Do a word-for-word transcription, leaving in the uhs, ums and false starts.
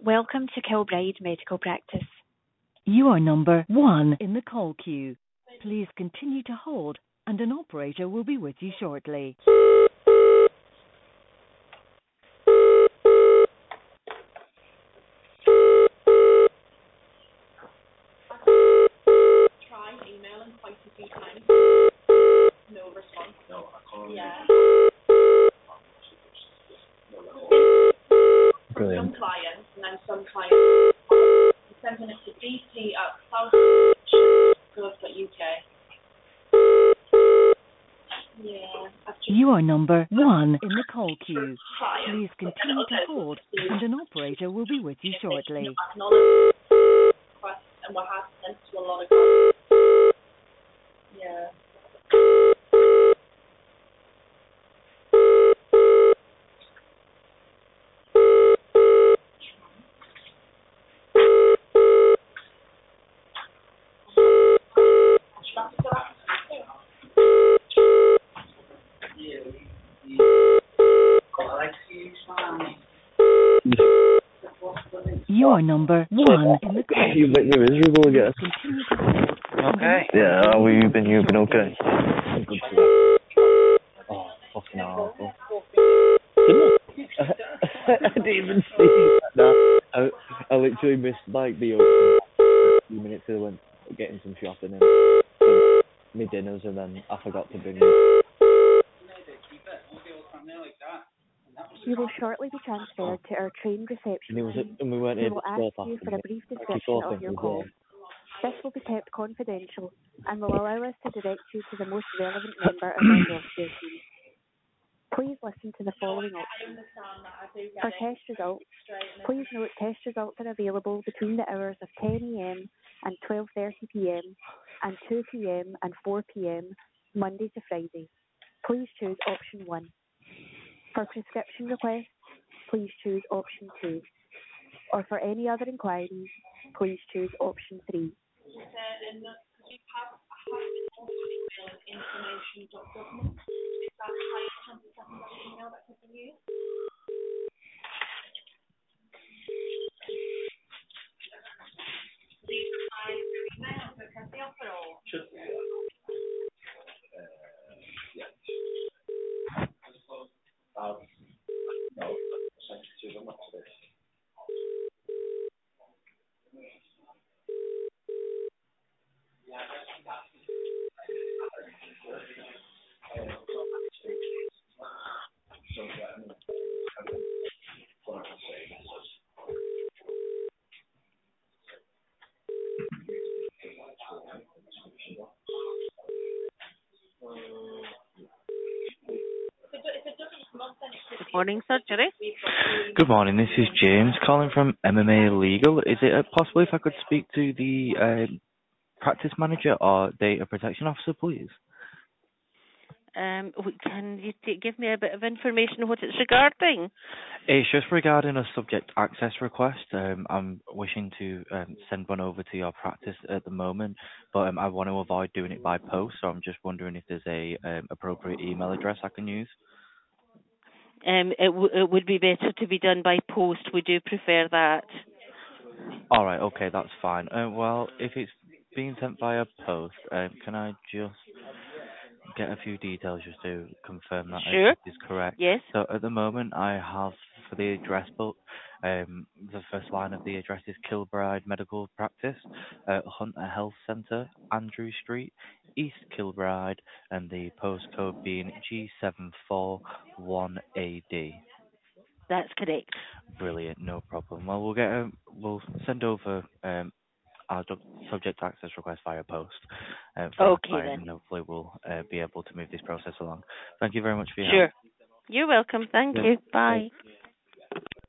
Welcome to Kilbride Medical Practice. You are number one in the call queue. Please continue to hold, and an operator will be with you shortly. Try emailing quite a few times. No response. No, I can't. Yeah. Brilliant. Some clients, and then some clients sending it to D T at south dot co dot U K. Yeah. You are number one in the call queue. Please continue to hold, and an operator will be with you shortly. Acknowledge requests, and we're having sent to a lot of clients. Yeah. You are number one in the call You've been miserable again. Continue to hold. Okay. Yeah, how have you been? You've been okay? Oh, fucking awful. I didn't even see that. I, I literally missed like the opening a few minutes till I went getting some shopping and so, my dinners, and then I forgot to bring it. You will shortly be transferred to our trained reception And, it was, team, and we weren't who able will to ask go you past for a them. brief Before description of things your was call. there. This will be kept confidential and will allow us to direct you to the most relevant member of our healthcare team. Please listen to the following options. For test results, please note test results are available between the hours of ten a m and twelve thirty p m and two p m and four p m Monday to Friday. Please choose option one. For prescription requests, please choose option two. Or for any other inquiries, please choose option three. Morning surgery. Good morning, this is James calling from M M A Legal. Is it uh, possible if I could speak to the uh, practice manager or data protection officer, please? Um, w- can you t- give me a bit of information on what it's regarding? It's just regarding a subject access request. Um, I'm wishing to um, send one over to your practice at the moment, but um, I want to avoid doing it by post, so I'm just wondering if there's a um, appropriate email address I can use. Um, it, w- it would be better to be done by post. We do prefer that. All right, okay, that's fine. Uh, well, if it's being sent via post, um, can I just get a few details just to confirm that Sure. it is correct? Yes. So at the moment, I have for the address book, um, the first line of the address is Kilbride Medical Practice, uh, Hunter Health Centre, Andrew Street, East Kilbride, and the postcode being G seven four one A D. That's correct. Brilliant, no problem. Well, we'll get a, we'll send over um, our doc- subject access request via post uh, for our Okay client, then. and hopefully we'll uh, be able to move this process along. Thank you very much for your Sure. help. You're welcome. Thank Yeah. you. Bye. Bye.